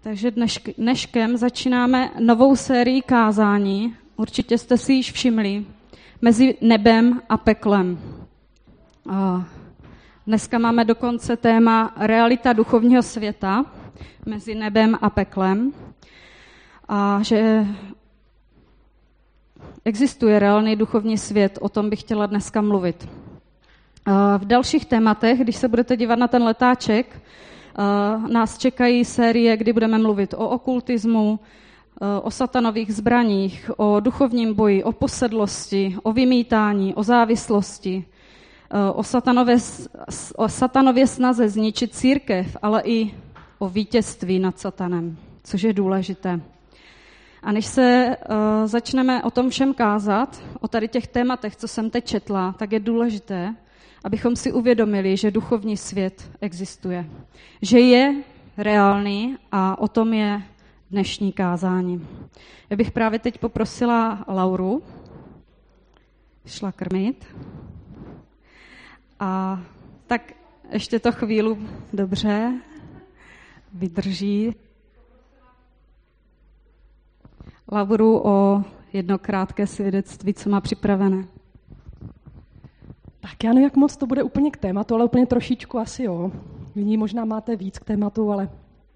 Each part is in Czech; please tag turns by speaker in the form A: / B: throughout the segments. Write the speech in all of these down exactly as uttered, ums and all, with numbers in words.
A: Takže dnešk, dneškem začínáme novou sérii kázání, určitě jste si již všimli, mezi nebem a peklem. A dneska máme dokonce téma realita duchovního světa mezi nebem a peklem. A že existuje reálný duchovní svět, o tom bych chtěla dneska mluvit. A v dalších tématech, když se budete dívat na ten letáček, nás čekají série, kdy budeme mluvit o okultismu, o satanových zbraních, o duchovním boji, o posedlosti, o vymítání, o závislosti, o satanově, o satanově snaze zničit církev, ale i o vítězství nad satanem, což je důležité. A než se uh, začneme o tom všem kázat, o tady těch tématech, co jsem teď četla, tak je důležité, abychom si uvědomili, že duchovní svět existuje. Že je reálný a o tom je dnešní kázání. Já bych právě teď poprosila Lauru, šla krmit. A tak ještě to chvíli dobře vydrží. Lauru o jedno krátké svědectví, co má připravené.
B: Tak já nevím, jak moc to bude úplně k tématu, ale úplně trošičku asi jo. Jiní možná máte víc k tématu, ale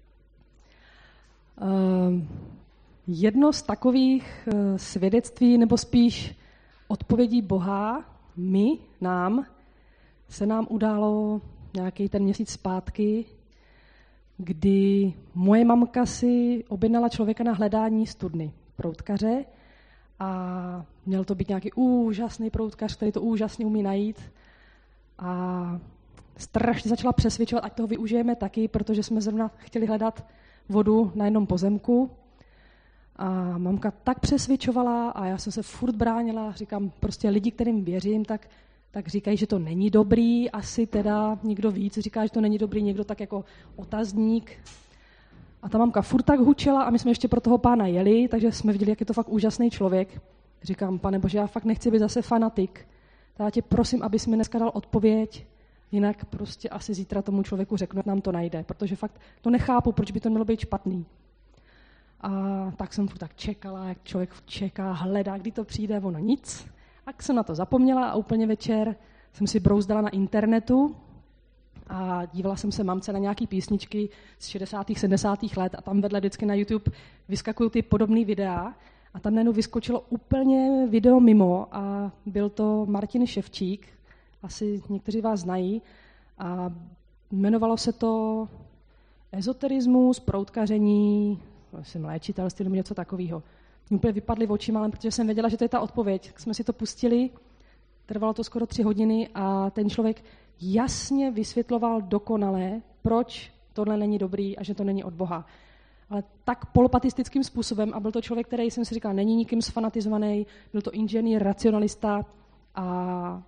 B: uh, jedno z takových uh, svědectví, nebo spíš odpovědí Boha, my, nám, se nám událo nějaký ten měsíc zpátky, kdy moje mamka si objednala člověka na hledání studny, proutkaře, a měl to být nějaký úžasný proutkař, který to úžasně umí najít. A strašně začala přesvědčovat, ať toho využijeme taky, protože jsme zrovna chtěli hledat vodu na jednom pozemku. A mamka tak přesvědčovala a já jsem se furt bránila. Říkám, prostě lidi, kterým věřím, tak, tak říkají, že to není dobrý. Asi teda někdo víc říká, že to není dobrý, někdo tak jako otazník. A ta mamka furt tak hučela a my jsme ještě pro toho pána jeli, takže jsme viděli, jak je to fakt úžasný člověk. Říkám, pane Bože, já fakt nechci být zase fanatik. Já tě prosím, abys mi dneska dal odpověď, jinak prostě asi zítra tomu člověku řeknu, jak nám to najde, protože fakt to nechápu, proč by to mělo být špatný. A tak jsem furt tak čekala, jak člověk čeká, hledá, kdy to přijde, ono nic. A jsem na to zapomněla a úplně večer jsem si brouzdala na internetu a dívala jsem se mamce na nějaký písničky z šedesátých, sedmdesátých let a tam vedle vždycky na YouTube vyskakují ty podobné videa a tam najednou vyskočilo úplně video mimo a byl to Martin Ševčík, asi někteří vás znají, a jmenovalo se to ezoterismus, proutkaření, jsem léčitelství nebo něco takového. Mě úplně vypadly očima, ale protože jsem věděla, že to je ta odpověď, tak jsme si to pustili, trvalo to skoro tři hodiny a ten člověk jasně vysvětloval dokonale, proč tohle není dobrý a že to není od Boha. Ale tak polopatistickým způsobem a byl to člověk, který jsem si říkal, není nikým sfanatizovaný, byl to inženýr, racionalista a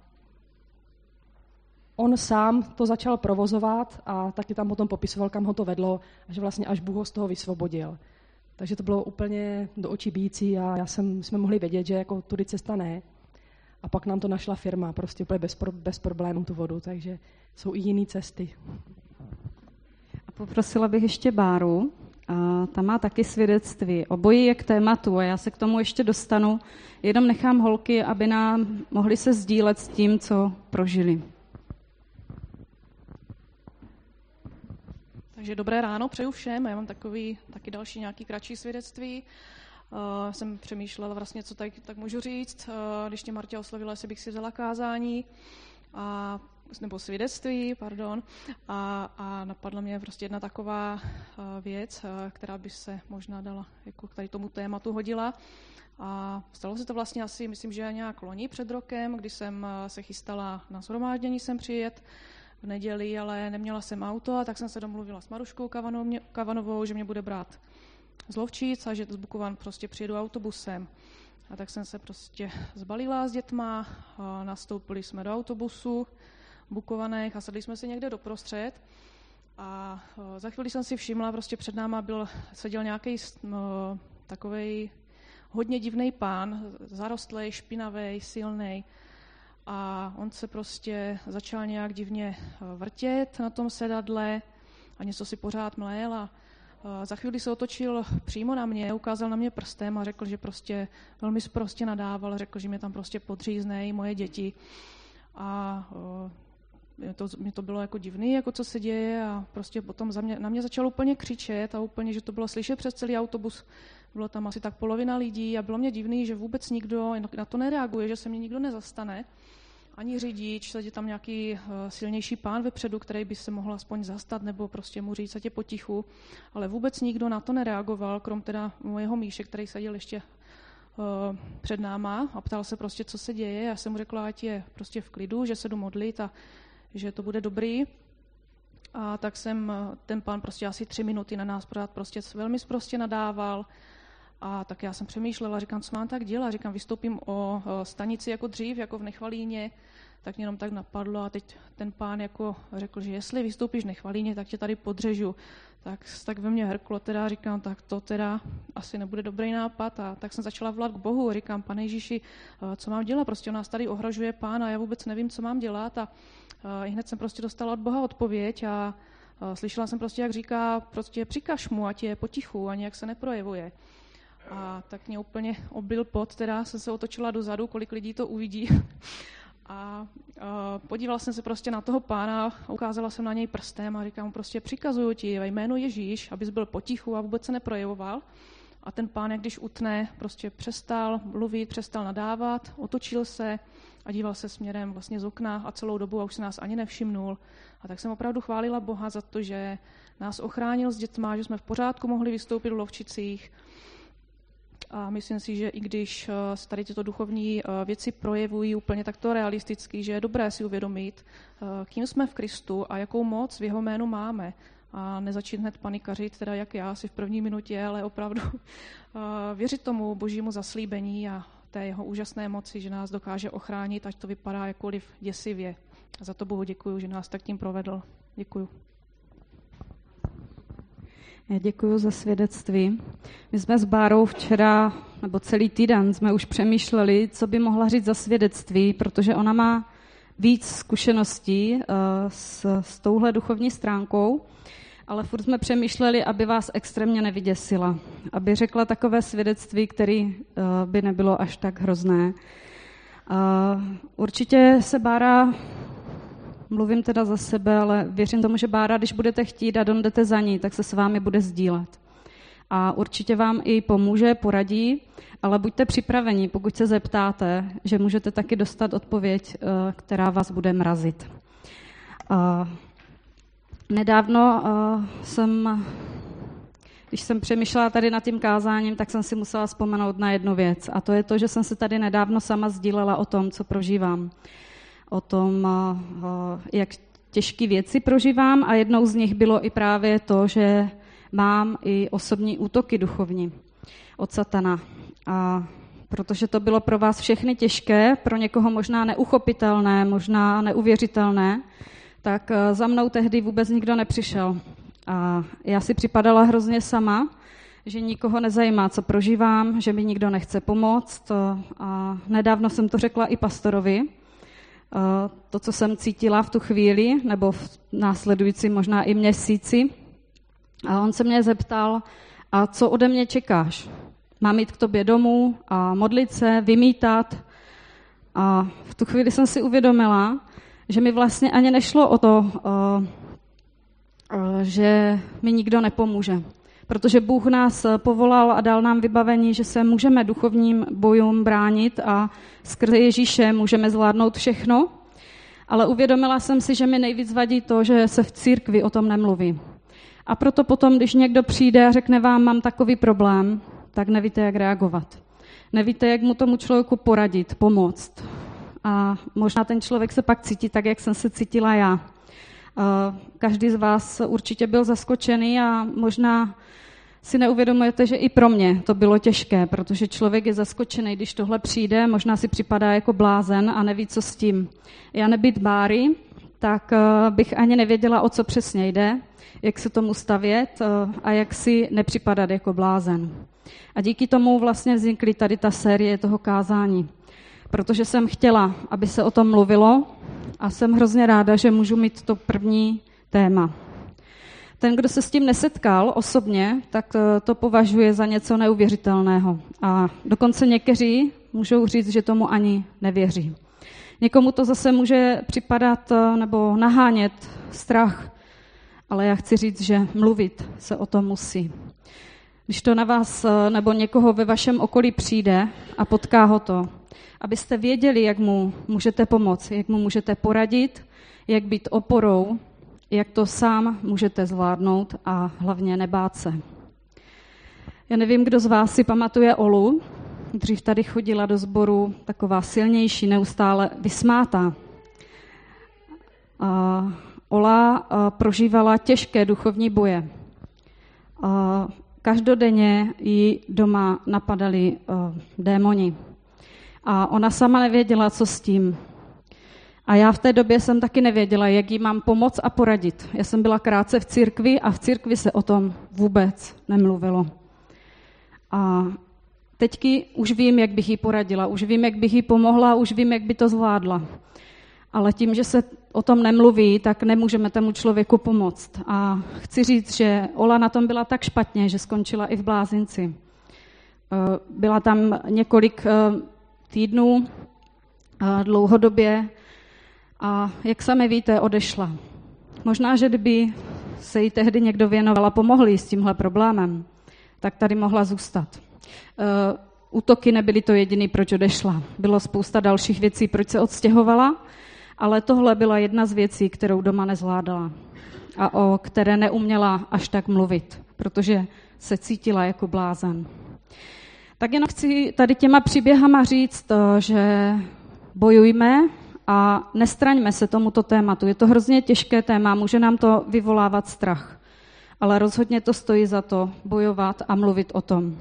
B: on sám to začal provozovat a taky tam potom popisoval, kam ho to vedlo a že vlastně až Bůh ho z toho vysvobodil. Takže to bylo úplně do očí bijící a já jsem, jsme mohli vědět, že jako tudy cesta ne. A pak nám to našla firma, prostě úplně bez, pro, bez problémů tu vodu, takže jsou i jiné cesty.
A: A poprosila bych ještě Báru, a ta má taky svědectví. Obojí je k tématu a já se k tomu ještě dostanu. Jenom nechám holky, aby nám mohli se sdílet s tím, co prožili.
C: Takže dobré ráno, přeju všem. Já mám takový, taky další nějaký kratší svědectví. Uh, jsem přemýšlela vlastně, co tak, tak můžu říct. Uh, když mě Martě oslovila, jestli bych si vzala kázání, a, nebo svědectví, pardon, a, a napadla mě prostě jedna taková uh, věc, uh, která by se možná dala jako k tady tomu tématu hodila. A stalo se to vlastně asi, myslím, že nějak loni před rokem, kdy jsem uh, se chystala na shromáždění sem přijet v neděli, ale neměla jsem auto, a tak jsem se domluvila s Maruškou Kavanovou, Kavanovou, že mě bude brát z Lovčic a že z Bukovan prostě přijedu autobusem. A tak jsem se prostě zbalila s dětma, a nastoupili jsme do autobusu v Bukovanech a sedli jsme si někde doprostřed. A za chvíli jsem si všimla, prostě před náma byl, seděl nějaký no, takovej hodně divný pán, zarostlej, špinavej, silnej. A on se prostě začal nějak divně vrtět na tom sedadle a něco si pořád mlél a Za chvíli se otočil přímo na mě, ukázal na mě prstem a řekl, že prostě velmi sprostě nadával, řekl, že mě tam prostě podříznej moje děti. A mě to, mě to bylo jako divný, jako co se děje, a prostě potom za mě, na mě začal úplně křičet a úplně, že to bylo slyšet přes celý autobus. Bylo tam asi tak polovina lidí a bylo mě divný, že vůbec nikdo na to nereaguje, že se mě nikdo nezastane. Ani řidič, teď je tam nějaký uh, silnější pán vepředu, který by se mohl aspoň zastat nebo prostě mu říct, ať je potichu. Ale vůbec nikdo na to nereagoval, krom teda mojeho Míše, který seděl ještě uh, před náma a ptal se prostě, co se děje. Já jsem mu řekla, ať je prostě v klidu, že se jdu modlit a že to bude dobrý. A tak jsem, ten pán prostě asi tři minuty na nás pořád prostě velmi sprostě nadával. A tak já jsem přemýšlela, říkám, co mám tak dělat, říkám, vystoupím o stanici jako dřív, jako v Nechvalíně, tak mě jenom tak napadlo a teď ten pán jako řekl, že jestli vystoupíš v Nechvalíně, tak tě tady podřežu. Tak, tak ve mně hrklo, teda říkám, tak to teda asi nebude dobrý nápad, a tak jsem začala volat k Bohu, říkám, Pane Ježíši, co mám dělat, prostě on nás tady ohrožuje pán a já vůbec nevím, co mám dělat, a hned jsem prostě dostala od Boha odpověď a slyšela jsem prostě, jak říká, prostě přikaž mu, ať je potichu a nějak se neprojevuje. A tak mě úplně obil pot, teda jsem se otočila dozadu, kolik lidí to uvidí. A, a podívala jsem se prostě na toho pána, ukázala jsem na něj prstem a říkám mu prostě, přikazuju ti ve jménu Ježíš, abys byl potichu a vůbec se neprojevoval. A ten pán, jak když utne, prostě přestal mluvit, přestal nadávat, otočil se a díval se směrem vlastně z okna a celou dobu a už se nás ani nevšimnul. A tak jsem opravdu chválila Boha za to, že nás ochránil s dětma, že jsme v pořádku mohli vystoupit v Lovčicích. A myslím si, že i když se tady tyto duchovní věci projevují úplně takto realisticky, že je dobré si uvědomit, kým jsme v Kristu a jakou moc v jeho jménu máme. A nezačít hned panikařit, teda jak já si v první minutě, ale opravdu věřit tomu božímu zaslíbení a té jeho úžasné moci, že nás dokáže ochránit, ať to vypadá jakkoliv děsivě. A za to Bohu děkuju, že nás tak tím provedl. Děkuju.
A: Já děkuji za svědectví. My jsme s Bárou včera, nebo celý týden jsme už přemýšleli, co by mohla říct za svědectví, protože ona má víc zkušeností uh, s, s touhle duchovní stránkou, ale furt jsme přemýšleli, aby vás extrémně nevyděsila, aby řekla takové svědectví, které uh, by nebylo až tak hrozné. Uh, určitě se Bára, mluvím teda za sebe, ale věřím tomu, že Bára, když budete chtít a jdete za ní, tak se s vámi bude sdílet. A určitě vám i pomůže, poradí, ale buďte připraveni, pokud se zeptáte, že můžete taky dostat odpověď, která vás bude mrazit. Nedávno jsem, když jsem přemýšlela tady nad tím kázáním, tak jsem si musela vzpomenout na jednu věc. A to je to, že jsem se tady nedávno sama sdílela o tom, co prožívám. O tom, jak těžké věci prožívám, a jednou z nich bylo i právě to, že mám i osobní útoky duchovní od satana. A protože to bylo pro vás všechny těžké, pro někoho možná neuchopitelné, možná neuvěřitelné, tak za mnou tehdy vůbec nikdo nepřišel. A já si připadala hrozně sama, že nikoho nezajímá, co prožívám, že mi nikdo nechce pomoct. A nedávno jsem to řekla i pastorovi, to, co jsem cítila v tu chvíli, nebo v následujícím možná i měsíci. A on se mě zeptal, a co ode mě čekáš? Mám jít k tobě domů a modlit se, vymítat? A v tu chvíli jsem si uvědomila, že mi vlastně ani nešlo o to, že mi nikdo nepomůže. Protože Bůh nás povolal a dal nám vybavení, že se můžeme duchovním bojům bránit a skrze Ježíše můžeme zvládnout všechno. Ale uvědomila jsem si, že mi nejvíc vadí to, že se v církvi o tom nemluví. A proto potom, když někdo přijde a řekne vám, mám takový problém, tak nevíte, jak reagovat. Nevíte, jak mu tomu člověku poradit, pomoct. A možná ten člověk se pak cítí tak, jak jsem se cítila já. Každý z vás určitě byl zaskočený a možná si neuvědomujete, že i pro mě to bylo těžké, protože člověk je zaskočený, když tohle přijde, možná si připadá jako blázen a neví, co s tím. Já nebýt Báry, tak bych ani nevěděla, o co přesně jde, jak se tomu stavět a jak si nepřipadat jako blázen. A díky tomu vlastně vznikly tady ta série toho kázání, protože jsem chtěla, aby se o tom mluvilo, a jsem hrozně ráda, že můžu mít to první téma. ten, kdo se s tím nesetkal osobně, tak to považuje za něco neuvěřitelného. A dokonce někteří můžou říct, že tomu ani nevěří. Někomu to zase může připadat nebo nahánět strach, ale já chci říct, že mluvit se o tom musí. Když to na vás nebo někoho ve vašem okolí přijde a potká ho to, abyste věděli, jak mu můžete pomoct, jak mu můžete poradit, jak být oporou, jak to sám můžete zvládnout a hlavně nebát se. Já nevím, kdo z vás si pamatuje Olu. Dřív tady chodila do sboru taková silnější, neustále vysmátá. A Ola a prožívala těžké duchovní boje. A každodenně ji doma napadali a, démoni. A ona sama nevěděla, co s tím. A já v té době jsem taky nevěděla, jak jí mám pomoct a poradit. Já jsem byla krátce v církvi a v církvi se o tom vůbec nemluvilo. A teďky už vím, jak bych jí poradila, už vím, jak bych jí pomohla, už vím, jak by to zvládla. Ale tím, že se o tom nemluví, tak nemůžeme tomu člověku pomoct. A chci říct, že Ola na tom byla tak špatně, že skončila i v blázinci. Byla tam několik týdnů dlouhodobě a jak sami víte, odešla. Možná, že kdyby se jí tehdy někdo věnoval a pomohl jí s tímhle problémem, tak tady mohla zůstat. Útoky nebyly to jediný, proč odešla. Bylo spousta dalších věcí, proč se odstěhovala, ale tohle byla jedna z věcí, kterou doma nezvládala a o které neuměla až tak mluvit, protože se cítila jako blázen. Tak jenom chci tady těma příběhama říct, že bojujme a nestraňme se tomuto tématu. Je to hrozně těžké téma, může nám to vyvolávat strach, ale rozhodně to stojí za to bojovat a mluvit o tom.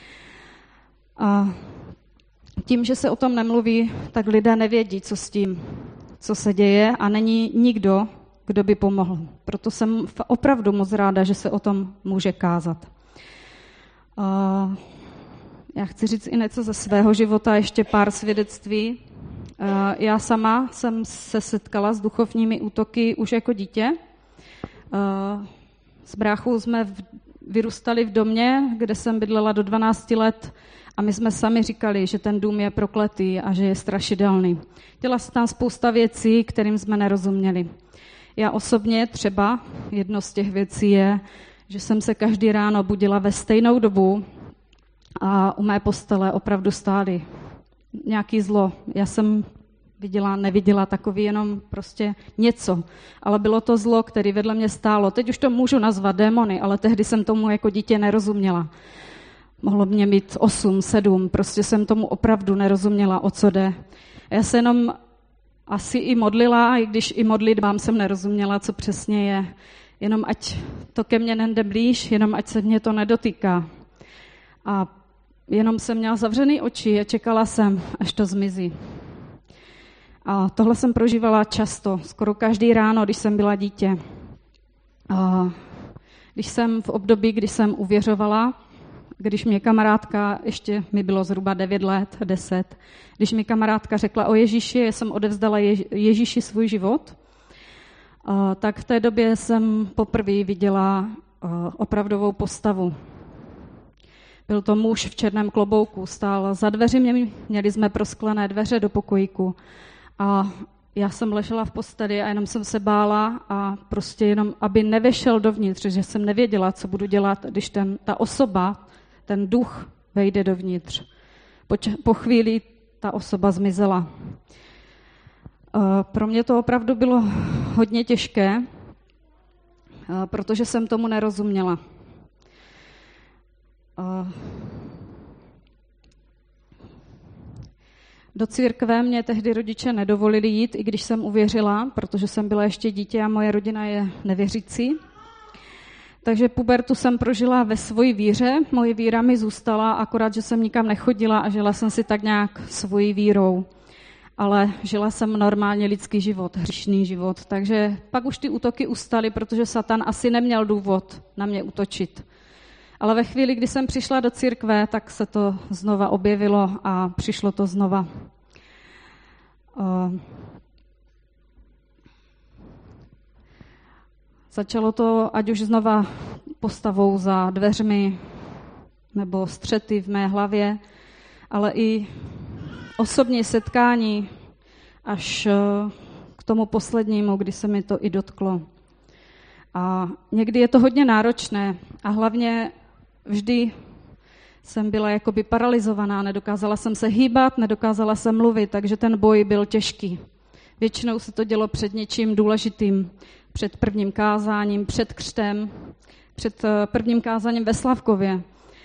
A: A tím, že se o tom nemluví, tak lidé nevědí, co s tím, co se děje a není nikdo, kdo by pomohl. Proto jsem opravdu moc ráda, že se o tom může kázat. A já chci říct i něco ze svého života, ještě pár svědectví. Já sama jsem se setkala s duchovními útoky už jako dítě. S bráchou jsme vyrůstali v domě, kde jsem bydlela do dvanácti let a my jsme sami říkali, že ten dům je prokletý a že je strašidelný. Děla se tam spousta věcí, kterým jsme nerozuměli. Já osobně třeba, jedno z těch věcí je, že jsem se každý ráno budila ve stejnou dobu a u mé postele opravdu stály nějaký zlo. Já jsem viděla, neviděla takový jenom prostě něco, ale bylo to zlo, který vedle mě stálo. Teď už to můžu nazvat démony, ale tehdy jsem tomu jako dítě nerozuměla. Mohlo mě mít osm, sedm, prostě jsem tomu opravdu nerozuměla, o co jde. Já se jenom asi i modlila, i když i modlitbám jsem nerozuměla, co přesně je. Jenom ať to ke mně nejde blíž, jenom ať se mě to nedotýká. A jenom jsem měla zavřený oči a čekala jsem, až to zmizí. A tohle jsem prožívala často, skoro každý ráno, když jsem byla dítě. A když jsem v období, kdy jsem uvěřovala, když mě kamarádka, ještě mi bylo zhruba devět let, deset, když mi kamarádka řekla o Ježíši, já jsem odevzdala Ježíši svůj život, a tak v té době jsem poprvé viděla opravdovou postavu. Byl to muž v černém klobouku, stál za dveřmi, měli jsme prosklené dveře do pokojíku a já jsem ležela v posteli a jenom jsem se bála a prostě jenom, aby nevešel dovnitř, že jsem nevěděla, co budu dělat, když ten, ta osoba, ten duch vejde dovnitř. Po, po chvíli ta osoba zmizela. Pro mě to opravdu bylo hodně těžké, protože jsem tomu nerozuměla. Do církve mě tehdy rodiče nedovolili jít, i když jsem uvěřila, protože jsem byla ještě dítě a moje rodina je nevěřící. Takže pubertu jsem prožila ve svojí víře, moje víra mi zůstala, akorát, že jsem nikam nechodila a žila jsem si tak nějak svojí vírou. Ale žila jsem normálně lidský život, hříšný život. Takže pak už ty útoky ustaly, protože Satan asi neměl důvod na mě útočit. Ale ve chvíli, kdy jsem přišla do církve, tak se to znova objevilo a přišlo to znova. Začalo to ať už znova postavou za dveřmi nebo střety v mé hlavě, ale i osobní setkání až k tomu poslednímu, kdy se mi to i dotklo. A někdy je to hodně náročné a hlavně vždy jsem byla jakoby paralizovaná, nedokázala jsem se hýbat, nedokázala jsem mluvit, takže ten boj byl těžký. Většinou se to dělo před něčím důležitým, před prvním kázáním, před křtem, před prvním kázáním ve Slavkově,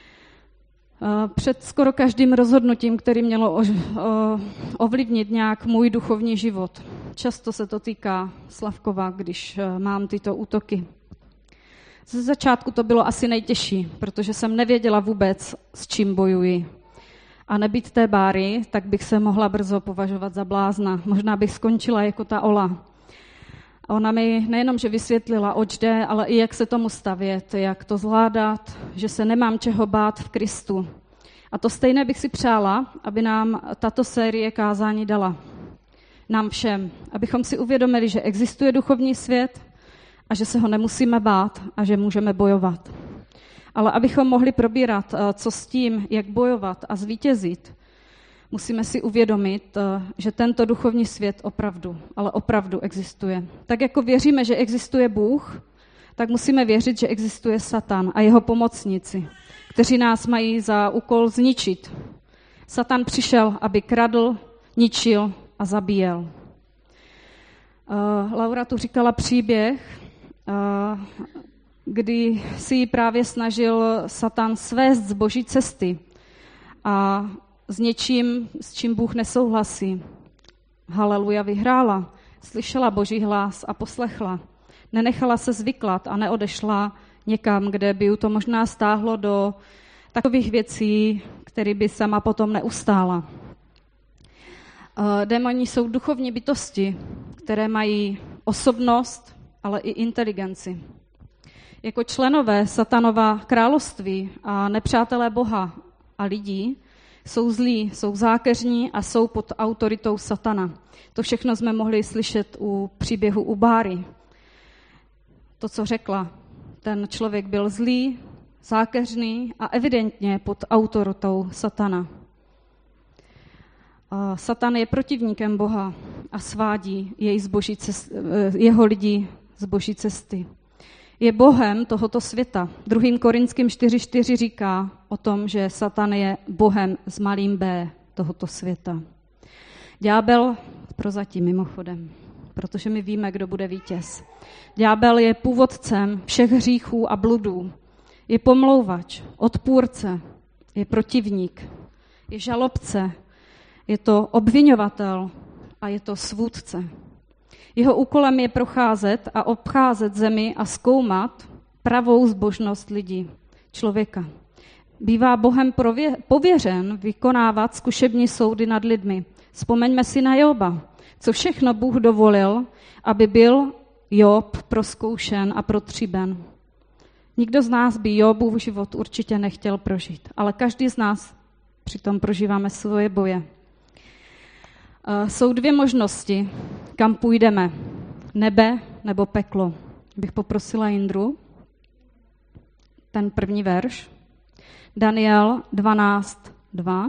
A: před skoro každým rozhodnutím, který mělo ovlivnit nějak můj duchovní život. Často se to týká Slavkova, když mám tyto útoky. Ze začátku to bylo asi nejtěžší, protože jsem nevěděla vůbec, s čím bojuji. A nebýt té Báry, tak bych se mohla brzo považovat za blázna. Možná bych skončila jako ta Ola. A ona mi nejenom, že vysvětlila, oč jde, ale i jak se tomu stavět, jak to zvládat, že se nemám čeho bát v Kristu. A to stejné bych si přála, aby nám tato série kázání dala. Nám všem, abychom si uvědomili, že existuje duchovní svět a že se ho nemusíme bát a že můžeme bojovat. Ale abychom mohli probírat, co s tím, jak bojovat a zvítězit, musíme si uvědomit, že tento duchovní svět opravdu, ale opravdu existuje. Tak jako věříme, že existuje Bůh, tak musíme věřit, že existuje Satan a jeho pomocníci, kteří nás mají za úkol zničit. Satan přišel, aby kradl, ničil a zabíjel. Uh, Laura tu říkala příběh, uh, kdy si ji právě snažil Satan svést z boží cesty a s něčím, s čím Bůh nesouhlasí. Haleluja vyhrála, slyšela boží hlas a poslechla. Nenechala se zvyklat a neodešla někam, kde by ju to možná stáhlo do takových věcí, které by sama potom neustála. Démoni jsou duchovní bytosti, které mají osobnost, ale i inteligenci. Jako členové Satanova království a nepřátelé Boha a lidí jsou zlí, jsou zákeřní a jsou pod autoritou Satana. To všechno jsme mohli slyšet u příběhu u Báry. To, co řekla, ten člověk byl zlý, zákeřný a evidentně pod autoritou Satana. Satan je protivníkem Boha a svádí jej z boží cesty, jeho lidi z boží cesty. Je bohem tohoto světa. druhým Korinským čtyři čtyři říká o tom, že Satan je bohem s malým b tohoto světa. Ďábel, prozatím mimochodem, protože my víme, kdo bude vítěz. Ďábel je původcem všech hříchů a bludů. Je pomlouvač, odpůrce, je protivník, je žalobce, je to obviňovatel a je to svůdce. Jeho úkolem je procházet a obcházet zemi a zkoumat pravou zbožnost lidí, člověka. Bývá Bohem pověřen vykonávat zkušební soudy nad lidmi. Vzpomeňme si na Joba, co všechno Bůh dovolil, aby byl Job prozkoušen a protříben. Nikdo z nás by Jobův život určitě nechtěl prožít, ale každý z nás přitom prožíváme svoje boje. Jsou dvě možnosti, kam půjdeme. Nebe nebo peklo. Bych poprosila Jindru. Ten první verš. Daniel dvanáct dva.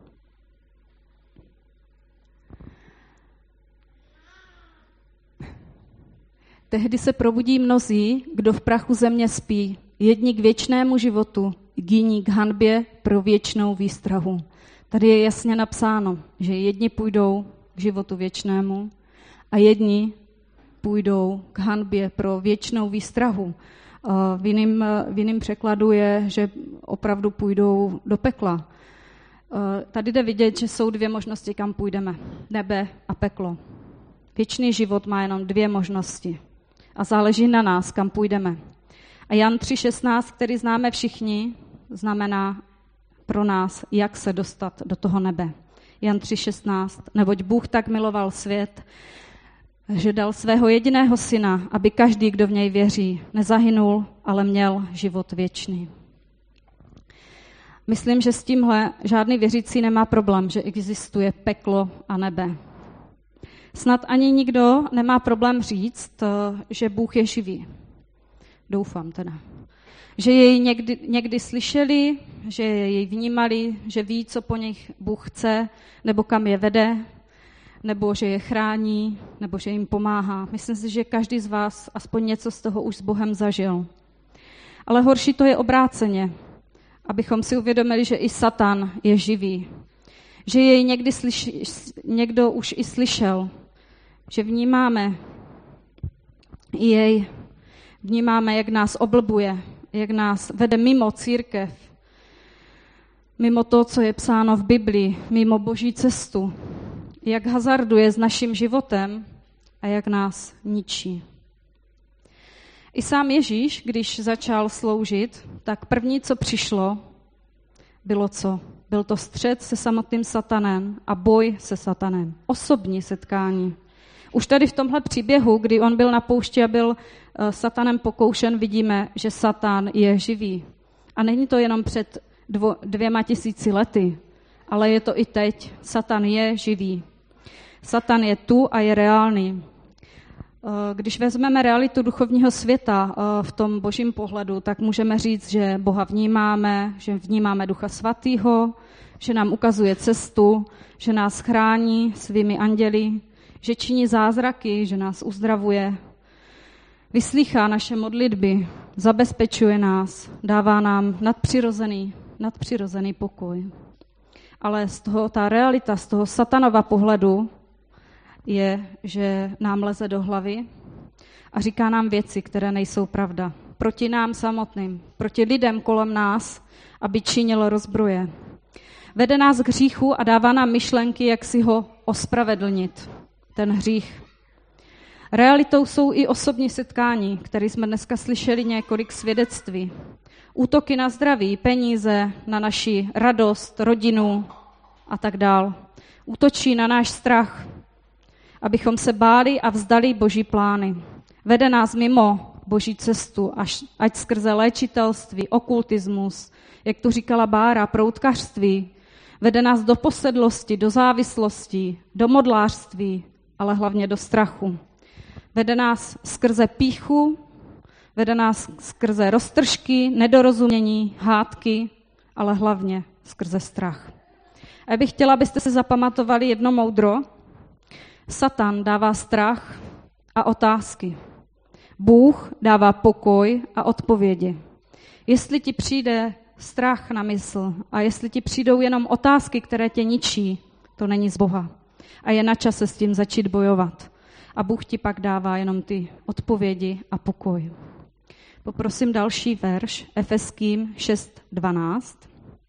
A: Tehdy se probudí mnozí, kdo v prachu země spí, jedni k věčnému životu, jiní k hanbě pro věčnou výstrahu. Tady je jasně napsáno, že jedni půjdou k životu věčnému a jedni půjdou k hanbě pro věčnou výstrahu. V jiném, v jiném překladu je, že opravdu půjdou do pekla. Tady jde vidět, že jsou dvě možnosti, kam půjdeme. Nebe a peklo. Věčný život má jenom dvě možnosti. A záleží na nás, kam půjdeme. A Jan tři šestnáct, který známe všichni, znamená pro nás, jak se dostat do toho nebe. Jan tři šestnáct. Neboť Bůh tak miloval svět, že dal svého jediného syna, aby každý, kdo v něj věří, nezahynul, ale měl život věčný. Myslím, že s tímhle žádný věřící nemá problém, že existuje peklo a nebe. Snad ani nikdo nemá problém říct, že Bůh je živý. Doufám teda. Že jej někdy, někdy slyšeli, že jej vnímali, že ví, co po nich Bůh chce, nebo kam je vede, nebo že je chrání, nebo že jim pomáhá. Myslím si, že každý z vás aspoň něco z toho už s Bohem zažil. Ale horší to je obráceně, abychom si uvědomili, že i Satan je živý. Že jej někdy slyši, někdo už i slyšel. Že vnímáme jej, vnímáme, jak nás oblbuje, jak nás vede mimo církev, mimo to, co je psáno v Biblii, mimo Boží cestu, jak hazarduje s naším životem a jak nás ničí. I sám Ježíš, když začal sloužit, tak první, co přišlo, bylo co? Byl to střet se samotným satanem a boj se satanem. Osobní setkání. Už tady v tomhle příběhu, kdy on byl na poušti a byl satanem pokoušen, vidíme, že Satan je živý. A není to jenom před dvo, dvěma tisíci lety, ale je to i teď. Satan je živý. Satan je tu a je reálný. Když vezmeme realitu duchovního světa v tom božím pohledu, tak můžeme říct, že Boha vnímáme, že vnímáme Ducha Svatého, že nám ukazuje cestu, že nás chrání svými anděli, že činí zázraky, že nás uzdravuje, vyslýchá naše modlitby, zabezpečuje nás, dává nám nadpřirozený, nadpřirozený pokoj. Ale z toho, ta realita, z toho satanova pohledu je, že nám leze do hlavy a říká nám věci, které nejsou pravda. Proti nám samotným, proti lidem kolem nás, aby činil rozbroje. Vede nás k hříchu a dává nám myšlenky, jak si ho ospravedlnit, ten hřích. Realitou jsou i osobní setkání, které jsme dneska slyšeli několik svědectví. Útoky na zdraví, peníze, na naši radost, rodinu a tak dál. Útočí na náš strach, abychom se báli a vzdali Boží plány. Vede nás mimo Boží cestu, až, ať skrze léčitelství, okultismus, jak tu říkala Bára, proutkařství. Vede nás do posedlosti, do závislosti, do modlářství, ale hlavně do strachu. Vede nás skrze pýchu, vede nás skrze roztržky, nedorozumění, hádky, ale hlavně skrze strach. A já bych chtěla, abyste si zapamatovali jedno moudro. Satan dává strach a otázky. Bůh dává pokoj a odpovědi. Jestli ti přijde strach na mysl a jestli ti přijdou jenom otázky, které tě ničí, to není z Boha. A je na čase s tím začít bojovat. A Bůh ti pak dává jenom ty odpovědi a pokoj. Poprosím další verš, Efeským šest dvanáct.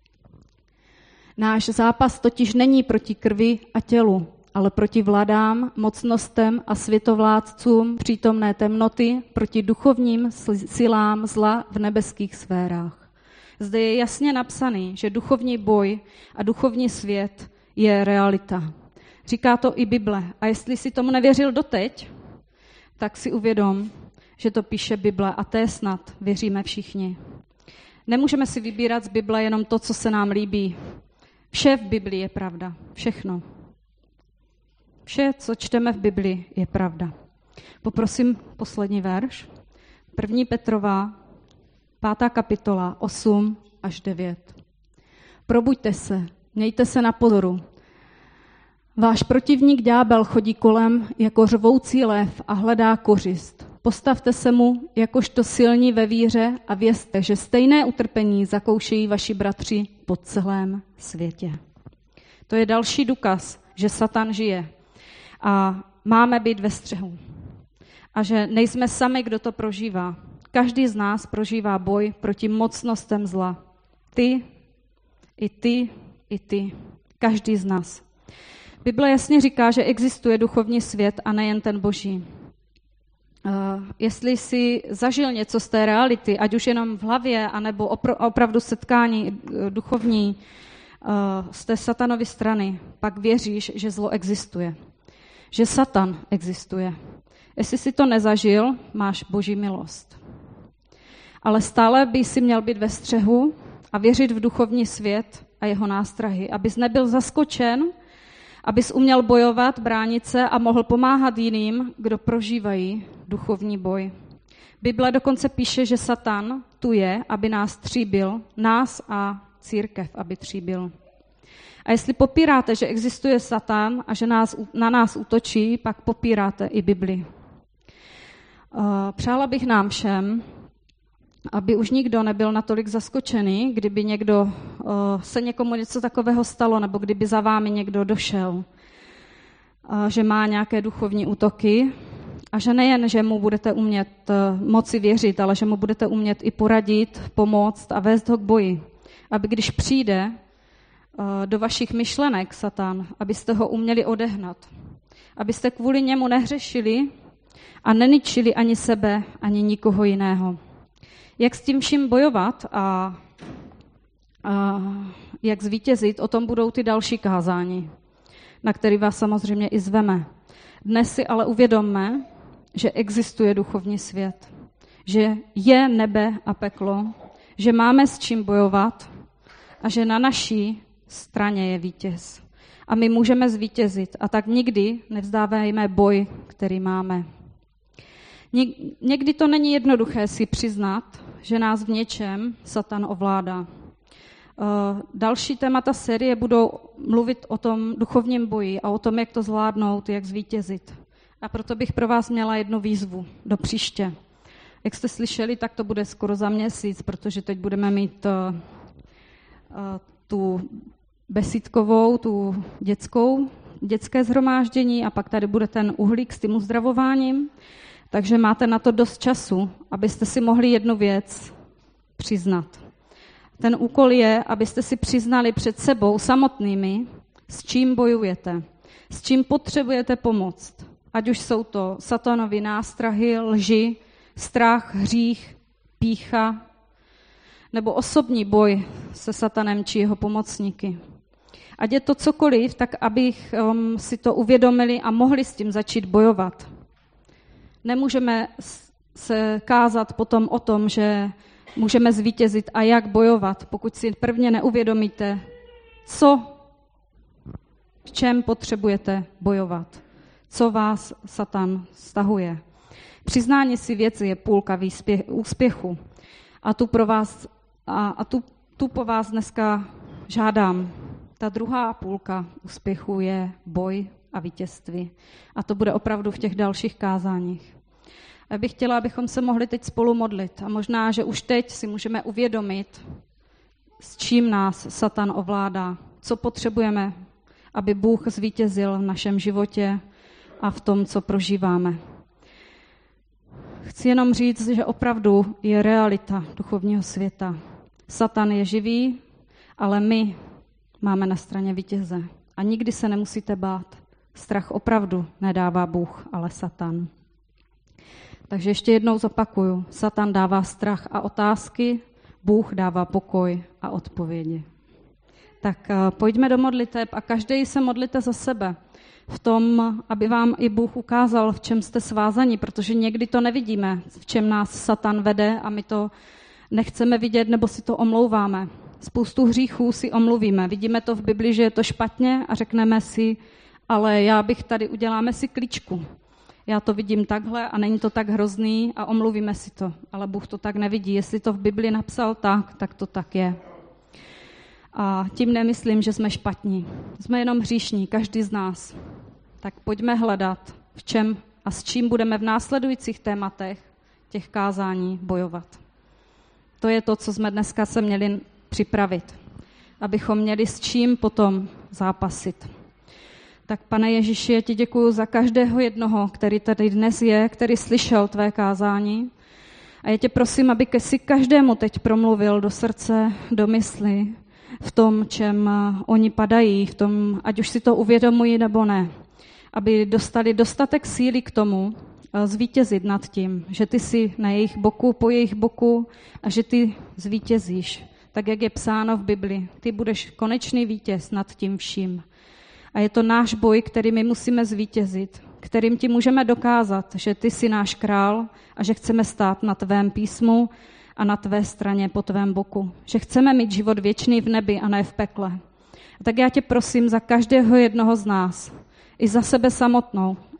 A: Náš zápas totiž není proti krvi a tělu, ale proti vládám, mocnostem a světovládcům přítomné temnoty, proti duchovním silám zla v nebeských sférách. Zde je jasně napsaný, že duchovní boj a duchovní svět je realita. Říká to i Bible. A jestli si tomu nevěřil doteď, tak si uvědom, že to píše Bible a to je snad, věříme všichni. Nemůžeme si vybírat z Bible jenom to, co se nám líbí. Vše v Biblii je pravda. Všechno. Vše, co čteme v Biblii, je pravda. Poprosím poslední verš. První Petrova, pátá kapitola, osm až devět. Probuďte se, mějte se na pozoru. Váš protivník ďábel chodí kolem jako řvoucí lev a hledá kořist. Postavte se mu jakožto silní ve víře a vězte, že stejné utrpení zakoušejí vaši bratři po celém světě. To je další důkaz, že Satan žije a máme být ve střehu. A že nejsme sami, kdo to prožívá. Každý z nás prožívá boj proti mocnostem zla. Ty, i ty, i ty. Každý z nás. Bible jasně říká, že existuje duchovní svět a nejen ten boží. Uh, jestli jsi zažil něco z té reality, ať už jenom v hlavě, anebo opr- opravdu setkání duchovní uh, z té satanovy strany, pak věříš, že zlo existuje. Že Satan existuje. Jestli jsi to nezažil, máš boží milost. Ale stále by si měl být ve střehu a věřit v duchovní svět a jeho nástrahy, abys nebyl zaskočen, abys uměl bojovat, bránit se a mohl pomáhat jiným, kdo prožívají duchovní boj. Bible dokonce píše, že Satan tu je, aby nás tříbil, nás a církev, aby tříbil. A jestli popíráte, že existuje Satan a že nás, na nás útočí, pak popíráte i Bibli. Přála bych nám všem, aby už nikdo nebyl natolik zaskočený, kdyby někdo, se někomu něco takového stalo, nebo kdyby za vámi někdo došel, že má nějaké duchovní útoky a že nejen, že mu budete umět moci věřit, ale že mu budete umět i poradit, pomoct a vést ho k boji. Aby když přijde do vašich myšlenek Satan, abyste ho uměli odehnat. Abyste kvůli němu nehřešili a neničili ani sebe, ani nikoho jiného. Jak s tím vším bojovat a, a jak zvítězit, o tom budou ty další kázání, na který vás samozřejmě i zveme. Dnes si ale uvědomme, že existuje duchovní svět, že je nebe a peklo, že máme s čím bojovat a že na naší straně je vítěz. A my můžeme zvítězit a tak nikdy nevzdávejme boj, který máme. Někdy to není jednoduché si přiznat, že nás v něčem Satan ovládá. Další témata série budou mluvit o tom duchovním boji a o tom, jak to zvládnout, jak zvítězit. A proto bych pro vás měla jednu výzvu do příště. Jak jste slyšeli, tak to bude skoro za měsíc, protože teď budeme mít uh, uh, tu besídkovou, tu dětskou, dětské shromáždění a pak tady bude ten uhlík s tím uzdravováním. Takže máte na to dost času, abyste si mohli jednu věc přiznat. Ten úkol je, abyste si přiznali před sebou samotnými, s čím bojujete, s čím potřebujete pomoct. Ať už jsou to satanovy nástrahy, lži, strach, hřích, pýcha, nebo osobní boj se satanem či jeho pomocníky. Ať je to cokoliv, tak abychom si to uvědomili a mohli s tím začít bojovat. Nemůžeme se kázat potom o tom, že můžeme zvítězit a jak bojovat, pokud si prvně neuvědomíte, co, v čem potřebujete bojovat, co vás Satan stahuje. Přiznání si věci je půlka výspěch, úspěchu a tu, pro vás, a, a tu, tu po vás dneska žádám. Ta druhá půlka úspěchu je boj a vítězství. A to bude opravdu v těch dalších kázáních. Já bych chtěla, abychom se mohli teď spolu modlit. A možná, že už teď si můžeme uvědomit, s čím nás Satan ovládá. Co potřebujeme, aby Bůh zvítězil v našem životě a v tom, co prožíváme. Chci jenom říct, že opravdu je realita duchovního světa. Satan je živý, ale my máme na straně vítěze. A nikdy se nemusíte bát. Strach opravdu nedává Bůh, ale Satan. Takže ještě jednou zopakuju. Satan dává strach a otázky, Bůh dává pokoj a odpovědi. Tak pojďme do modliteb a každý se modlite za sebe. V tom, aby vám i Bůh ukázal, v čem jste svázaní, protože někdy to nevidíme, v čem nás Satan vede a my to nechceme vidět nebo si to omlouváme. Spoustu hříchů si omluvíme. Vidíme to v Bibli, že je to špatně a řekneme si, ale já bych tady, uděláme si kličku. Já to vidím takhle a není to tak hrozný a omluvíme si to. Ale Bůh to tak nevidí. Jestli to v Bibli napsal tak, tak to tak je. A tím nemyslím, že jsme špatní. Jsme jenom hříšní, každý z nás. Tak pojďme hledat, v čem a s čím budeme v následujících tématech těch kázání bojovat. To je to, co jsme dneska se měli připravit, abychom měli s čím potom zápasit. Tak Pane Ježíši, já ti děkuju za každého jednoho, který tady dnes je, který slyšel tvé kázání. A já tě prosím, aby ke si každému teď promluvil do srdce, do mysli, v tom, čem oni padají, v tom, ať už si to uvědomují nebo ne. Aby dostali dostatek síly k tomu zvítězit nad tím, že ty jsi na jejich boku, po jejich boku a že ty zvítězíš. Tak, jak je psáno v Bibli, ty budeš konečný vítěz nad tím vším. A je to náš boj, který my musíme zvítězit, kterým ti můžeme dokázat, že ty jsi náš král a že chceme stát na tvém písmu a na tvé straně po tvém boku. Že chceme mít život věčný v nebi a ne v pekle. A tak já tě prosím za každého jednoho z nás, i za sebe samotnou,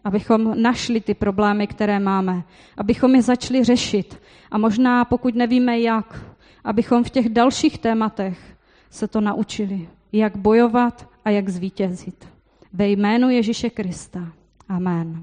A: abychom našli ty problémy, které máme, abychom je začali řešit. A možná, pokud nevíme jak, abychom v těch dalších tématech se to naučili, jak bojovat a jak zvítězit. Ve jménu Ježíše Krista. Amen.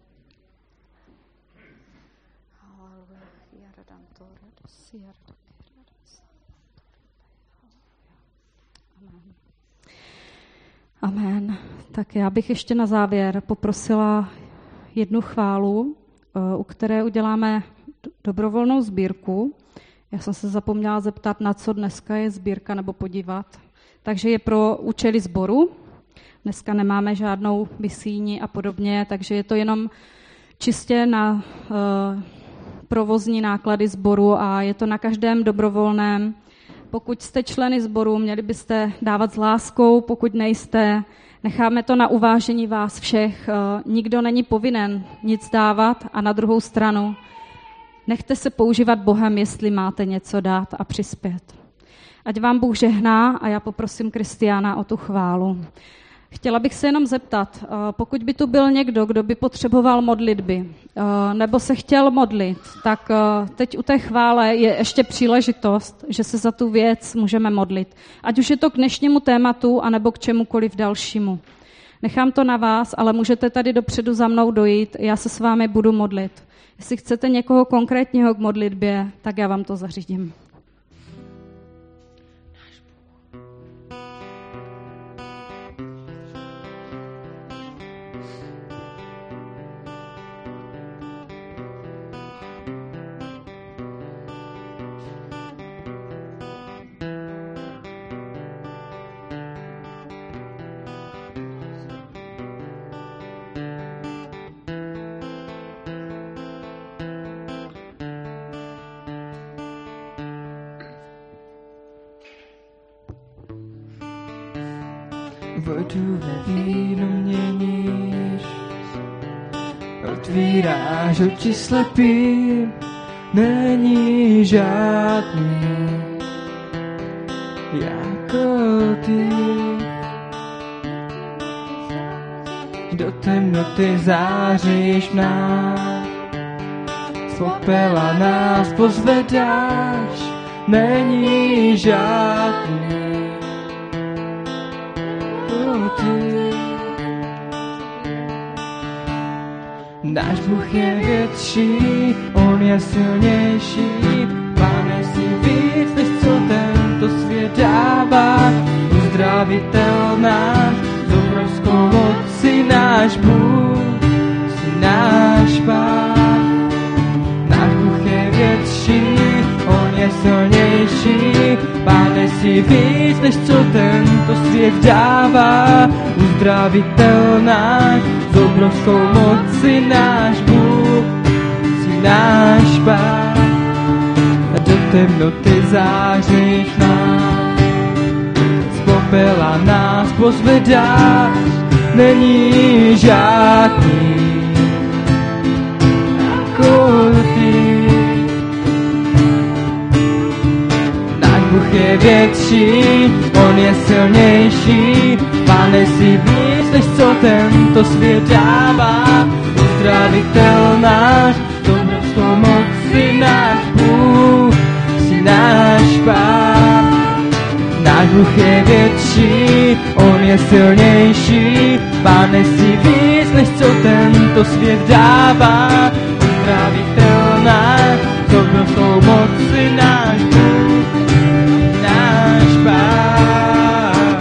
A: Amen. Tak já bych ještě na závěr poprosila jednu chválu, u které uděláme dobrovolnou sbírku. Já jsem se zapomněla zeptat, na co dneska je sbírka, nebo podívat. Takže je pro účely sboru. Dneska nemáme žádnou misíni a podobně, takže je to jenom čistě na uh, provozní náklady sboru a je to na každém dobrovolném. Pokud jste členy sboru, měli byste dávat s láskou, pokud nejste, necháme to na uvážení vás všech. Uh, nikdo není povinen nic dávat a na druhou stranu nechte se používat Bohem, jestli máte něco dát a přispět. Ať vám Bůh žehná a já poprosím Kristiána o tu chválu. Chtěla bych se jenom zeptat, pokud by tu byl někdo, kdo by potřeboval modlitby, nebo se chtěl modlit, tak teď u té chvále je ještě příležitost, že se za tu věc můžeme modlit. Ať už je to k dnešnímu tématu, anebo k čemukoliv dalšímu. Nechám to na vás, ale můžete tady dopředu za mnou dojít, já se s vámi budu modlit. Jestli chcete někoho konkrétního k modlitbě, tak já vám to zařídím.
D: Vodu ve víno měníš, otvíráš oči slepým, není žádný jako ty. Do temnoty záříš nás, z popela nás pozvedáš, není žádný ty. Náš Bůh je větší, on je silnější, Pane, jsi víc, než co tento svět dává. Uzdravitel náš, s obrovskou mocí náš Bůh, jsi náš Pán. Náš Bůh je větší, on je silnější, Pane, jsi víc, než co tento svět dává. Uzdravitel náš, s obrovskou mocí náš Bůh, jsi náš Pán. A do temnoty záříš nás, z popela nás pozvedáš, není žádný jako ty. Bůh je větší, on je silnější, Pane, jsi víc, než co tento svět dává. Uzdravitel náš, s obrovskou mocí náš Bůh, jsi náš Pán. Náš Bůh je větší, on je silnější, Pane, jsi víc, než co tento svět dává. Uzdravitel náš, s obrovskou mocí náš Bůh, náš Pán.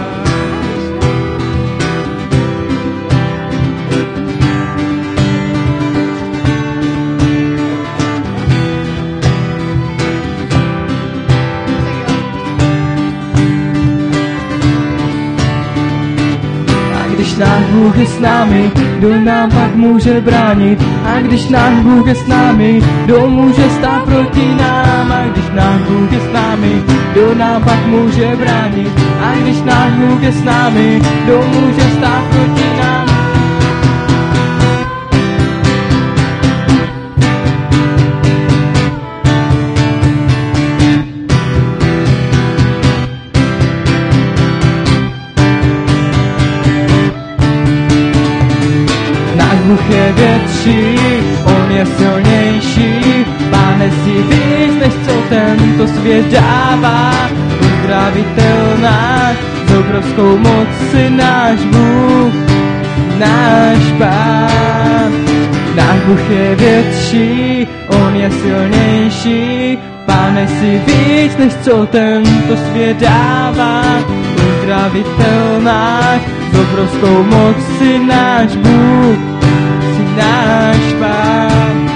D: A když náš Bůh je s námi, kdo nám pak může bránit? A když náš Bůh je s námi, kdo může stát proti nám? A když náš Bůh je s námi, kdo nám pak může bránit? A když náš Bůh je s námi, kdo může stát proti nám? Náš Bůh je větší, on je silnější. Pane, si víc, než co tento svět dává. Uzdravitel náš, s obrovskou moci náš Bůh, náš Pán. Náš Bůh je větší, on je silnější. Pane, si víc, než co tento svět dává. Uzdravitel náš, s obrovskou moci náš Bůh, si náš Pán.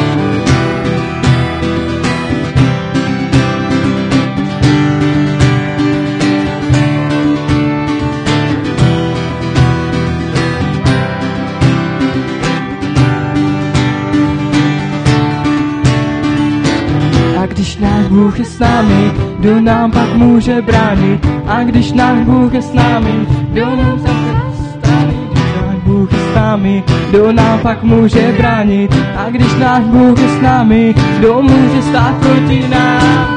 D: Když náš Bůh je s námi, kdo nám pak může bránit? A když náš Bůh je s námi, kdo nám zastaví? Když náš Bůh je s námi, kdo nám pak může bránit? A když náš Bůh je s námi, kdo může stát proti nám?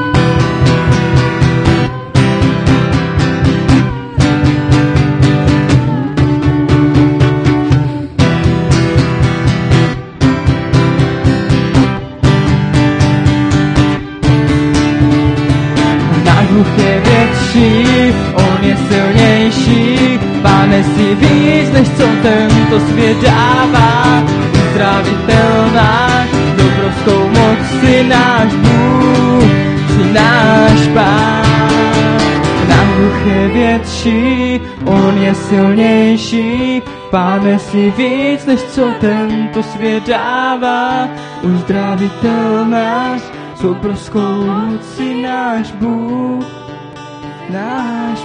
D: Bůh je větší, on je silnější. Pane, si víc, než co tento svět dává. Uzdravitel náš, s obrovskou moci náš Bůh, si náš Pán. Náš Bůh je větší, on je silnější. Pane, si víc, než co tento svět dává. Uzdravitel náš, s obrovskou mocí náš Bůh, náš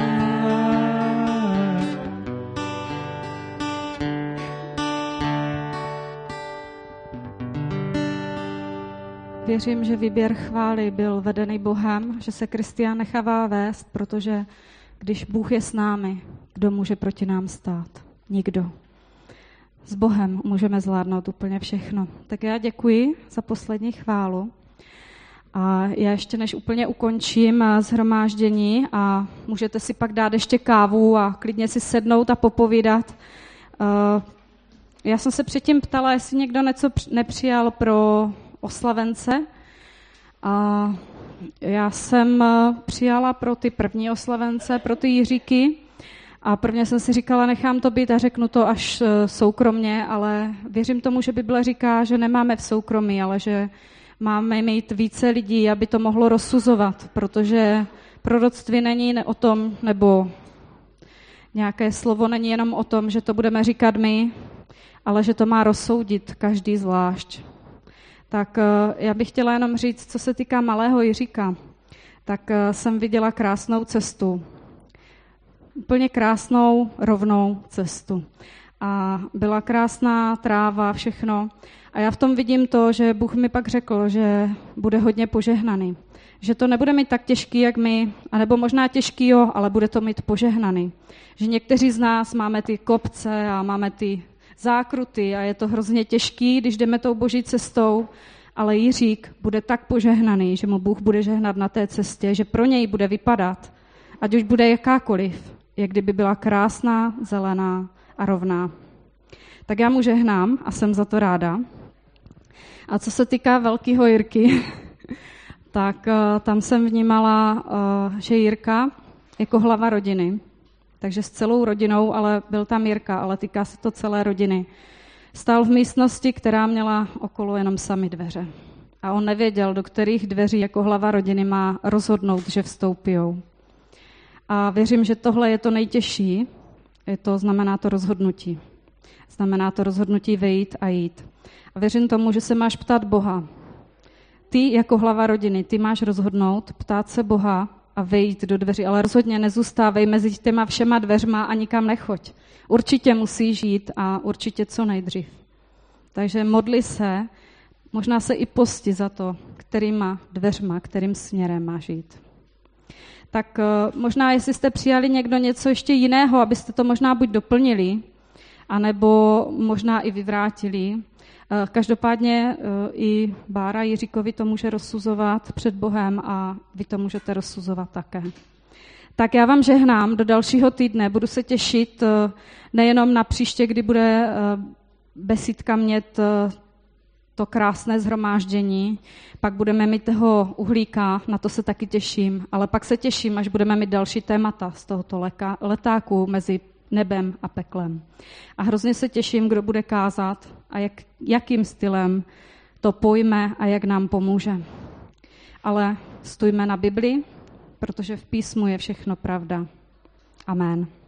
D: Pán.
A: Věřím, že výběr chvály byl vedený Bohem, že se Kristián nechává vést, protože když Bůh je s námi, kdo může proti nám stát? Nikdo. S Bohem můžeme zvládnout úplně všechno. Tak já děkuji za poslední chválu. A já ještě než úplně ukončím shromáždění a můžete si pak dát ještě kávu a klidně si sednout a popovídat. Já jsem se předtím ptala, jestli někdo něco nepřijal pro oslavence. A já jsem přijala pro ty první oslavence, pro ty Jiříky. A prvně jsem si říkala, nechám to být a řeknu to až soukromně, ale věřím tomu, že Bible říká, že nemáme v soukromí, ale že máme mít více lidí, aby to mohlo rozsuzovat, protože proroctví není o tom, nebo nějaké slovo není jenom o tom, že to budeme říkat my, ale že to má rozsoudit každý zvlášť. Tak já bych chtěla jenom říct, co se týká malého Jiříka, tak jsem viděla krásnou cestu. Úplně krásnou, rovnou cestu. A byla krásná tráva, všechno. A já v tom vidím to, že Bůh mi pak řekl, že bude hodně požehnaný. Že to nebude mít tak těžký, jak my, anebo možná těžký, jo, ale bude to mít požehnaný. Že někteří z nás máme ty kopce a máme ty zákruty a je to hrozně těžký, když jdeme tou boží cestou, ale Jiřík bude tak požehnaný, že mu Bůh bude žehnat na té cestě, že pro něj bude vypadat, ať už bude jakákoliv, jak kdyby byla krásná, zelená a rovná. Tak já mu žehnám a jsem za to ráda. A co se týká velkého Jirky, tak uh, tam jsem vnímala, uh, že Jirka jako hlava rodiny, takže s celou rodinou, ale byl tam Jirka, ale týká se to celé rodiny. Stál v místnosti, která měla okolo jenom sami dveře. A on nevěděl, do kterých dveří jako hlava rodiny má rozhodnout, že vstoupijou. A věřím, že tohle je to nejtěžší, je to, znamená to rozhodnutí. Znamená to rozhodnutí vejít a jít. A věřím tomu, že se máš ptát Boha. Ty jako hlava rodiny, ty máš rozhodnout, ptát se Boha a vejít do dveří, ale rozhodně nezůstávej mezi těma všema dveřma a nikam nechoď. Určitě musíš jít a určitě co nejdřív. Takže modli se, možná se i posti za to, kterýma dveřma, kterým směrem máš jít. Tak možná, jestli jste přijali někdo něco ještě jiného, abyste to možná buď doplnili, anebo možná i vyvrátili. Každopádně i Bára Jiříkovi to může rozsuzovat před Bohem a vy to můžete rozsuzovat také. Tak já vám žehnám do dalšího týdne. Budu se těšit nejenom na příště, kdy bude besídka mít to krásné shromáždění, pak budeme mít toho uhlíka, na to se taky těším, ale pak se těším, až budeme mít další témata z tohoto leka, letáku mezi nebem a peklem. A hrozně se těším, kdo bude kázat a jak, jakým stylem to pojme a jak nám pomůže. Ale stůjme na Bibli, protože v písmu je všechno pravda. Amen.